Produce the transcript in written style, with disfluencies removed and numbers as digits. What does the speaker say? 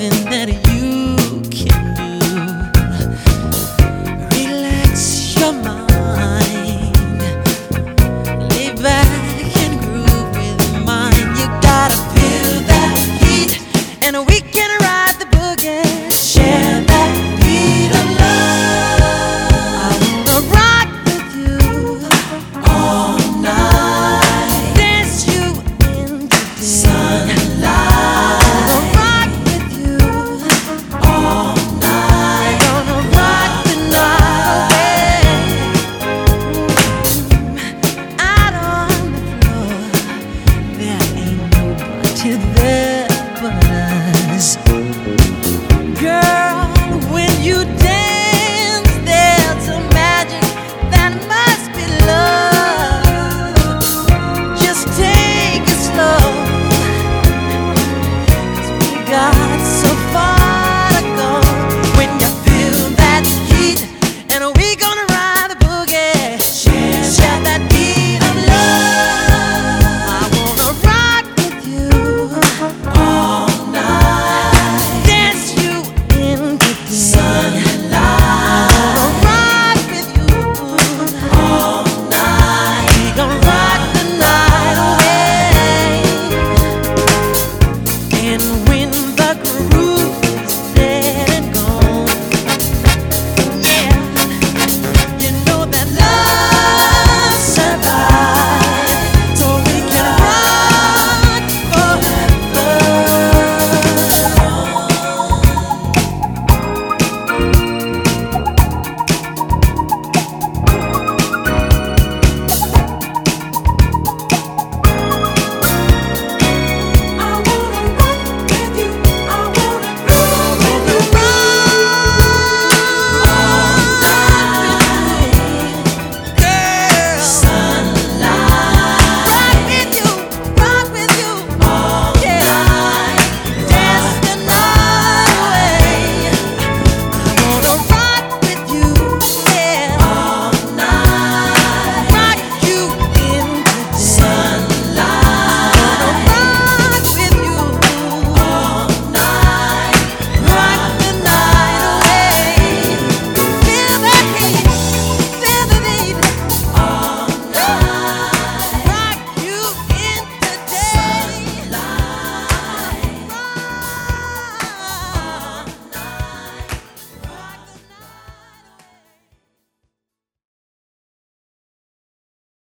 something that you can do. Relax your mind, lay back and groove with mine. You gotta feel that heat, and we can ride the boogie. Share that beat of love. I wanna rock with you all night, dance you into the sunlight. There